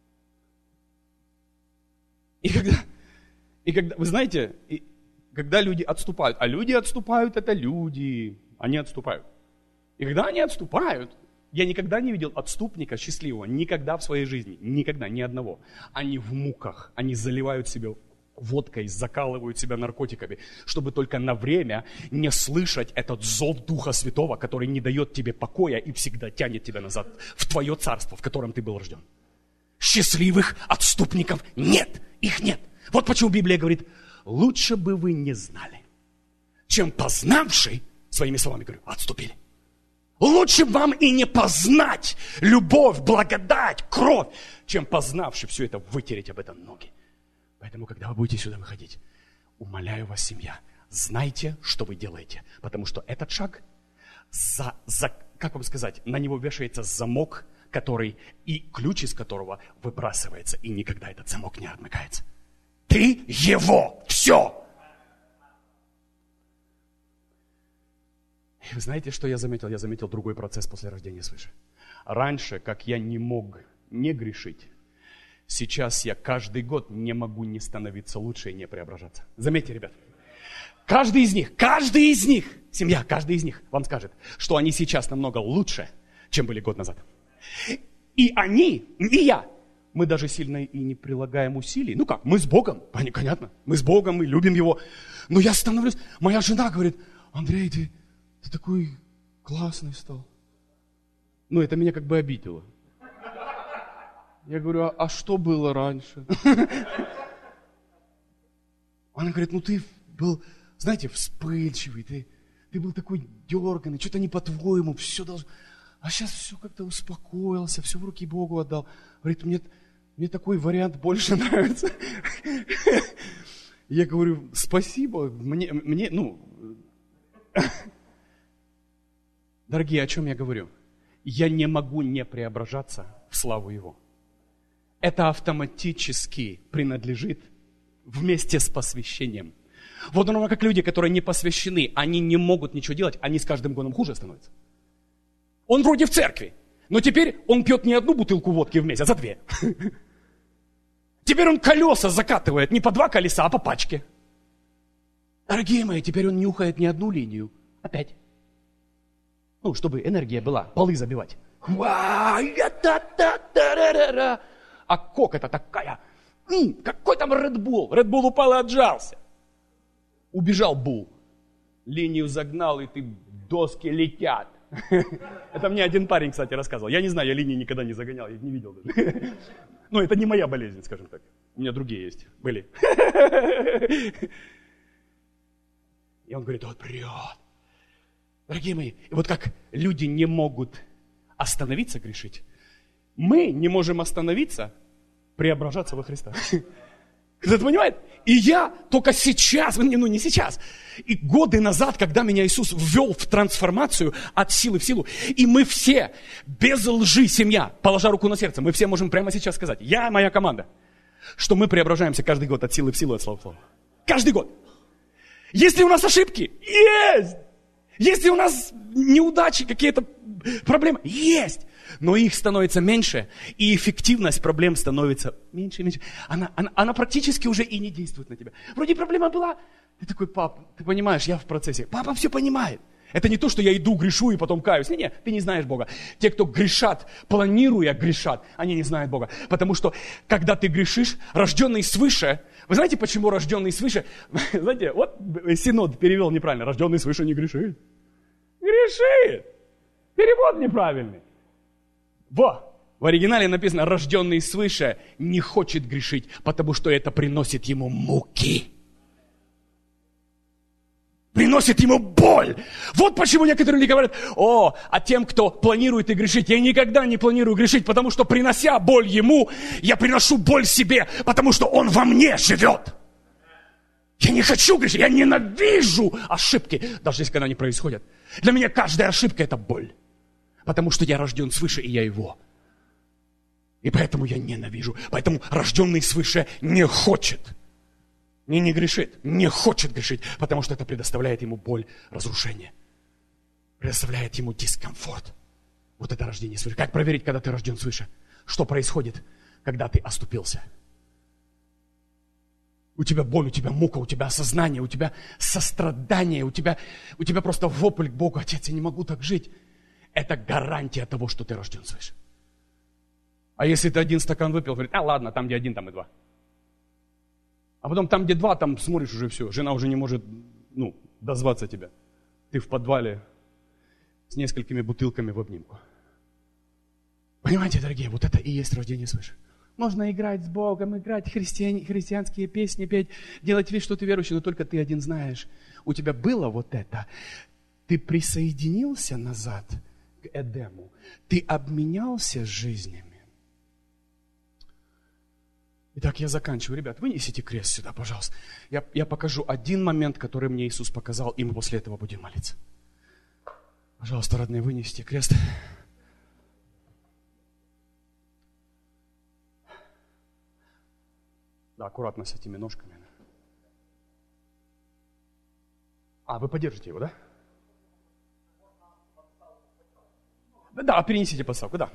Speaker 1: И когда, вы знаете, когда люди отступают, а люди отступают, это люди, они отступают. И когда они отступают, я никогда не видел отступника счастливого, никогда в своей жизни, никогда, ни одного. Они в муках, они заливают себя водкой, закалывают себя наркотиками, чтобы только на время не слышать этот зов Духа Святого, который не дает тебе покоя и всегда тянет тебя назад в твое царство, в котором ты был рожден. Счастливых отступников нет, их нет. Вот почему Библия говорит, лучше бы вы не знали, чем познавший, своими словами говорю, отступили. Лучше вам и не познать любовь, благодать, кровь, чем познавший все это вытереть об этом ноги. Поэтому, когда вы будете сюда выходить, умоляю вас, семья, знайте, что вы делаете. Потому что этот шаг, как вам сказать, на него вешается замок, который и ключ из которого выбрасывается, и никогда этот замок не отмыкается. Ты его! Все! И вы знаете, что я заметил? Я заметил другой процесс после рождения свыше. Раньше, как я не мог не грешить, сейчас я каждый год не могу не становиться лучше и не преображаться. Заметьте, ребят. Каждый из них, семья, каждый из них вам скажет, что они сейчас намного лучше, чем были год назад. И они, и я, мы даже сильно и не прилагаем усилий. Ну как, мы с Богом, понятно, мы с Богом, мы любим Его. Но я становлюсь, моя жена говорит, Андрей, ты такой классный стал. Ну, это меня как бы обидело. Я говорю, а что было раньше? Она говорит, ну ты был, знаете, вспыльчивый, ты был такой дерганый, что-то не по-твоему, все должно... А сейчас все как-то успокоился, все в руки Богу отдал. Говорит, мне такой вариант больше нравится. Я говорю, спасибо, мне. Дорогие, о чем я говорю? Я не могу не преображаться в славу Его. Это автоматически принадлежит вместе с посвящением. Вот ровно как люди, которые не посвящены, они не могут ничего делать, они с каждым годом хуже становятся. Он вроде в церкви, но теперь он пьет не одну бутылку водки в месяц, а 2. Теперь он колеса закатывает не по 2 колеса, а по пачке. Дорогие мои, теперь он нюхает не одну линию, а 5. Ну, чтобы энергия была, полы забивать. А кока-то такая. Какой там Red Bull? Red Bull упал и отжался. Убежал Bull. Линию загнал, и доски летят. Это мне один парень, кстати, рассказывал. Я не знаю, я линии никогда не загонял, я их не видел даже. Ну, это не моя болезнь, скажем так. У меня другие есть, были. И он говорит, вот прет. Дорогие мои, и вот как люди не могут остановиться грешить, мы не можем остановиться преображаться во Христа. Кто-то понимает? И я только сейчас, не сейчас, и годы назад, когда меня Иисус ввел в трансформацию от силы в силу, и мы все, без лжи, семья, положа руку на сердце, мы все можем прямо сейчас сказать, я и моя команда, что мы преображаемся каждый год от силы в силу, от славы в славу. Каждый год. Если у нас ошибки, есть. Если у нас неудачи, какие-то проблемы, есть. Но их становится меньше, и эффективность проблем становится меньше и меньше. Она практически уже и не действует на тебя. Вроде проблема была, ты такой, пап, ты понимаешь, я в процессе. Папа все понимает. Это не то, что я иду, грешу и потом каюсь. Нет, ты не знаешь Бога. Те, кто грешат, планируя грешат, они не знают Бога. Потому что, когда ты грешишь, рожденный свыше, вы знаете, почему рожденный свыше? Знаете, вот Синод перевел неправильно. Рожденный свыше не грешит. Грешит. Перевод неправильный. В оригинале написано, рожденный свыше не хочет грешить, потому что это приносит ему муки. Приносит ему боль. Вот почему некоторые люди говорят, а тем, кто планирует и грешить, я никогда не планирую грешить, потому что, принося боль ему, я приношу боль себе, потому что он во мне живет. Я не хочу грешить, я ненавижу ошибки, даже если когда они происходят. Для меня каждая ошибка – это боль. Потому что я рожден свыше, и я его. И поэтому я ненавижу. Поэтому рожденный свыше не хочет. Не грешит, не хочет грешить. Потому что это предоставляет ему боль, разрушение. Предоставляет ему дискомфорт. Вот это рождение свыше. Как проверить, когда ты рожден свыше? Что происходит, когда ты оступился? У тебя боль, у тебя мука, у тебя осознание, у тебя сострадание, у тебя просто вопль к Богу. Отец, я не могу так жить. Это гарантия того, что ты рожден свыше. А если ты 1 стакан выпил, говорит, ладно, там где 1, там и 2. А потом там где 2, там смотришь уже все. Жена уже не может, дозваться тебя. Ты в подвале с несколькими бутылками в обнимку. Понимаете, дорогие, вот это и есть рождение свыше. Можно играть с Богом, играть христианские песни, петь, делать вид, что ты верующий, но только ты один знаешь. У тебя было вот это. Ты присоединился назад к Эдему. Ты обменялся жизнями. Итак, я заканчиваю. Ребят, вынесите крест сюда, пожалуйста. Я покажу один момент, который мне Иисус показал, и мы после этого будем молиться. Пожалуйста, родные, вынесите крест. Да, аккуратно с этими ножками. Вы подержите его, да? Да, перенесите подставку, да.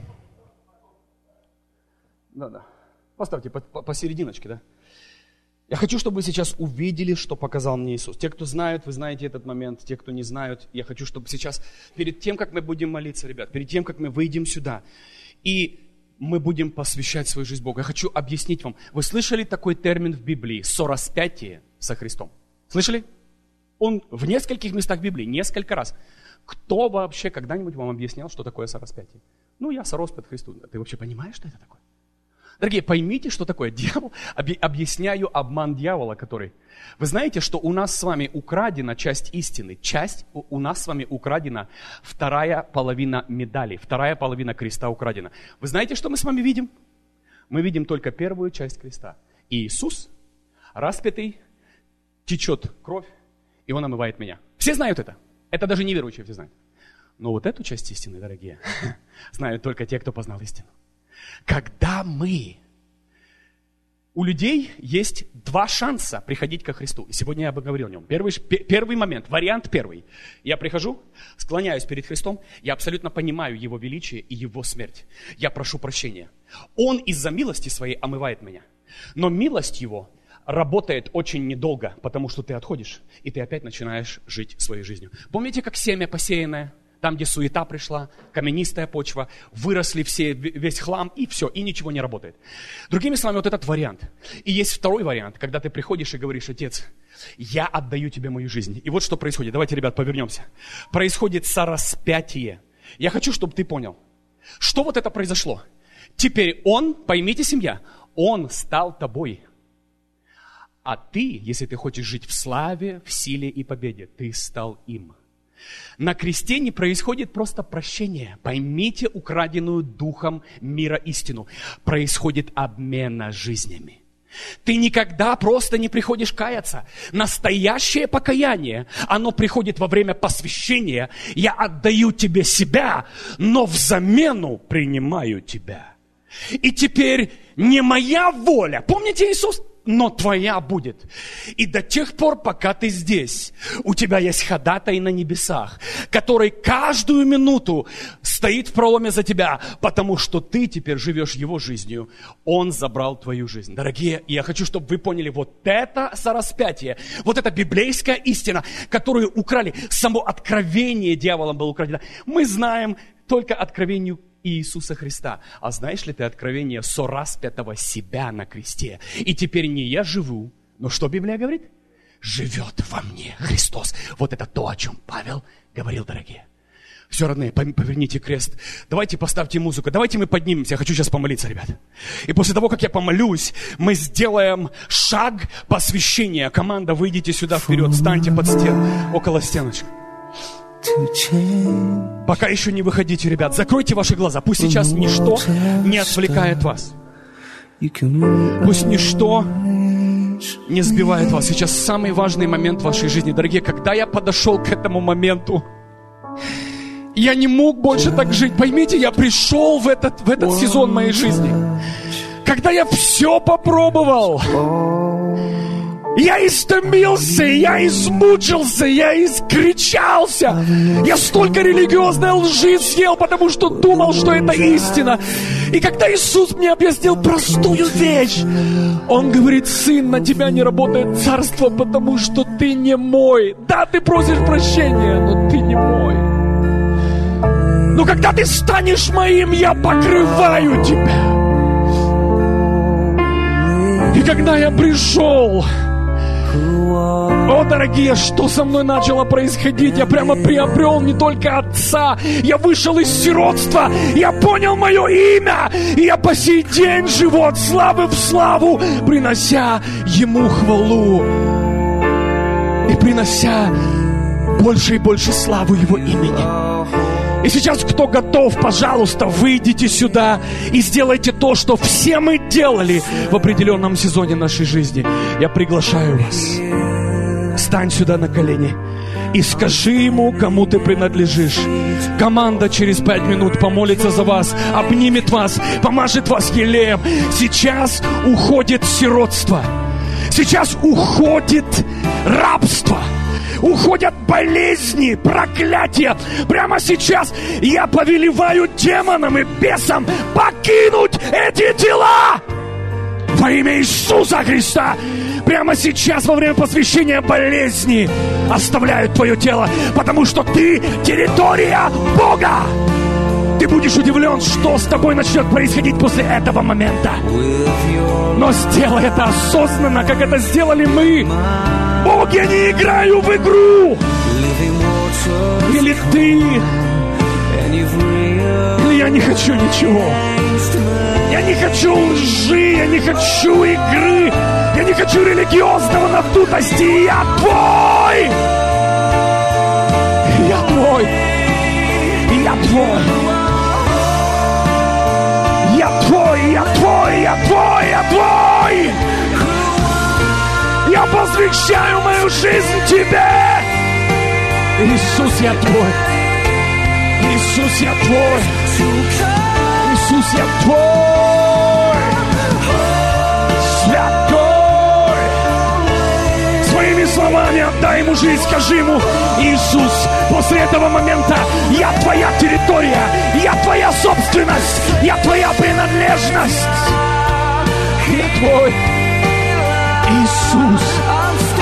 Speaker 1: Да. Поставьте посерединочке, да. Я хочу, чтобы вы сейчас увидели, что показал мне Иисус. Те, кто знают, вы знаете этот момент. Те, кто не знают, я хочу, чтобы сейчас, перед тем, как мы будем молиться, ребят, перед тем, как мы выйдем сюда, и мы будем посвящать свою жизнь Богу. Я хочу объяснить вам. Вы слышали такой термин в Библии? Сораспятие со Христом. Слышали? Он в нескольких местах Библии, несколько раз. Кто вообще когда-нибудь вам объяснял, что такое сораспятие? Я сороспят Христу. Ты вообще понимаешь, что это такое? Дорогие, поймите, что такое дьявол. Объясняю обман дьявола, который... Вы знаете, что у нас с вами украдена часть истины. У нас с вами украдена вторая половина медали. Вторая половина креста украдена. Вы знаете, что мы с вами видим? Мы видим только первую часть креста. И Иисус, распятый, течет кровь, и Он омывает меня. Все знают это. Это даже неверующие все знают. Но вот эту часть истины, дорогие, знают только те, кто познал истину. Когда у людей есть два шанса приходить ко Христу. И сегодня я бы говорил о нем. Первый момент, вариант первый. Я прихожу, склоняюсь перед Христом, я абсолютно понимаю Его величие и Его смерть. Я прошу прощения. Он из-за милости своей омывает меня. Но милость Его работает очень недолго, потому что ты отходишь, и ты опять начинаешь жить своей жизнью. Помните, как семя посеянное? Там, где суета пришла, каменистая почва, выросли весь хлам, и все, и ничего не работает. Другими словами, вот этот вариант. И есть второй вариант, когда ты приходишь и говоришь: Отец, я отдаю тебе мою жизнь. И вот что происходит. Давайте, ребят, повернемся. Происходит сораспятие. Я хочу, чтобы ты понял, что вот это произошло. Теперь Он, поймите, семья, Он стал тобой. А ты, если ты хочешь жить в славе, в силе и победе, ты стал им. На кресте не происходит просто прощение. Поймите украденную духом мира истину. Происходит обмена жизнями. Ты никогда просто не приходишь каяться. Настоящее покаяние, оно приходит во время посвящения. Я отдаю тебе себя, но взамену принимаю тебя. И теперь не моя воля. Помните Иисус? Но твоя будет. И до тех пор, пока ты здесь, у тебя есть ходатай на небесах, который каждую минуту стоит в проломе за тебя, потому что ты теперь живешь его жизнью. Он забрал твою жизнь. Дорогие, я хочу, чтобы вы поняли, вот это сораспятие, вот эта библейская истина, которую украли, само откровение дьяволом было украдено. Мы знаем только откровению Иисуса Христа. А знаешь ли ты откровение сораспятого себя на кресте? И теперь не я живу, но что Библия говорит? Живет во мне Христос. Вот это то, о чем Павел говорил, дорогие. Все, родные, поверните крест. Давайте поставьте музыку. Давайте мы поднимемся. Я хочу сейчас помолиться, ребят. И после того, как я помолюсь, мы сделаем шаг посвящения. Команда, выйдите сюда вперед. Встаньте под стену, около стеночек. Пока еще не выходите, ребят, закройте ваши глаза. Пусть сейчас ничто не отвлекает вас. Пусть ничто не сбивает вас. Сейчас самый важный момент в вашей жизни. Дорогие, когда я подошел к этому моменту, я не мог больше так жить. Поймите, я пришел в этот сезон моей жизни, когда я все попробовал. Я истомился, я измучился, я искричался. Я столько религиозной лжи съел, потому что думал, что это истина. И когда Иисус мне объяснил простую вещь, Он говорит: сын, на тебя не работает царство, потому что ты не мой. Да, ты просишь прощения, но ты не мой. Но когда ты станешь моим, я покрываю тебя. И когда я пришел... О, дорогие, что со мной начало происходить? Я прямо приобрел не только отца, я вышел из сиротства, я понял мое имя, и я по сей день живу от славы в славу, принося Ему хвалу и принося больше и больше славу Его имени.
Speaker 2: И сейчас, кто готов, пожалуйста, выйдите сюда и сделайте то, что все мы делали в определенном сезоне нашей жизни. Я приглашаю вас. Стань сюда на колени и скажи ему, кому ты принадлежишь. Команда через 5 минут помолится за вас, обнимет вас, помажет вас елеем. Сейчас уходит сиротство. Сейчас уходит рабство. Уходят болезни, проклятия. Прямо сейчас я повелеваю демонам и бесам покинуть эти тела. Во имя Иисуса Христа. Прямо сейчас во время посвящения болезни оставляют твое тело, потому что ты территория Бога. Ты будешь удивлен, что с тобой начнет происходить после этого момента. Но сделай это осознанно, как это сделали мы. Бог, я не играю в игру. Или ты. Или я не хочу ничего. Я не хочу лжи, я не хочу игры. Я не хочу религиозного надутости. Я твой. Я твой. Я твой. Я твой, я твой, я твой, я твой. Я посвящаю мою жизнь тебе. Иисус, я твой. Иисус, я твой. Иисус, я твой. Святой. Своими словами отдай ему жизнь, скажи ему: Иисус, после этого момента я твоя территория, я твоя собственность, я твоя принадлежность. Я твой. Иисус.